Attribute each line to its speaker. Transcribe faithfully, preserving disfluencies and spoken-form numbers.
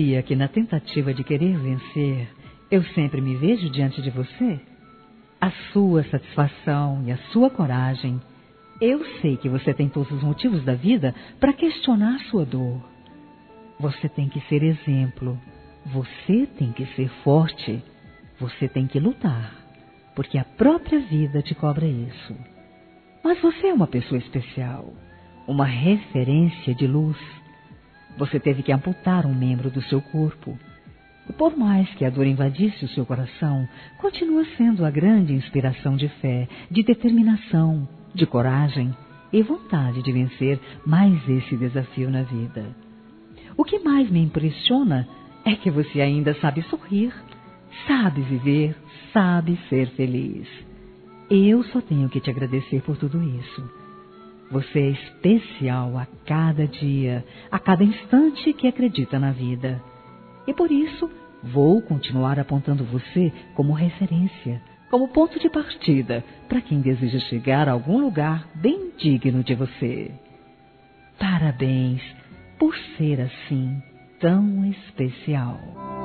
Speaker 1: sabia que na tentativa de querer vencer, eu sempre me vejo diante de você? A sua satisfação e a sua coragem. Eu sei que você tem todos os motivos da vida para questionar sua dor. Você tem que ser exemplo. Você tem que ser forte. Você tem que lutar, porque a própria vida te cobra isso. Mas você é uma pessoa especial, uma referência de luz. Você teve que amputar um membro do seu corpo. E por mais que a dor invadisse o seu coração, continua sendo a grande inspiração de fé, de determinação, de coragem e vontade de vencer mais esse desafio na vida. O que mais me impressiona é que você ainda sabe sorrir, sabe viver, sabe ser feliz. Eu só tenho que te agradecer por tudo isso. Você é especial a cada dia, a cada instante que acredita na vida. E por isso, vou continuar apontando você como referência, como ponto de partida para quem deseja chegar a algum lugar bem digno de você. Parabéns por ser assim tão especial.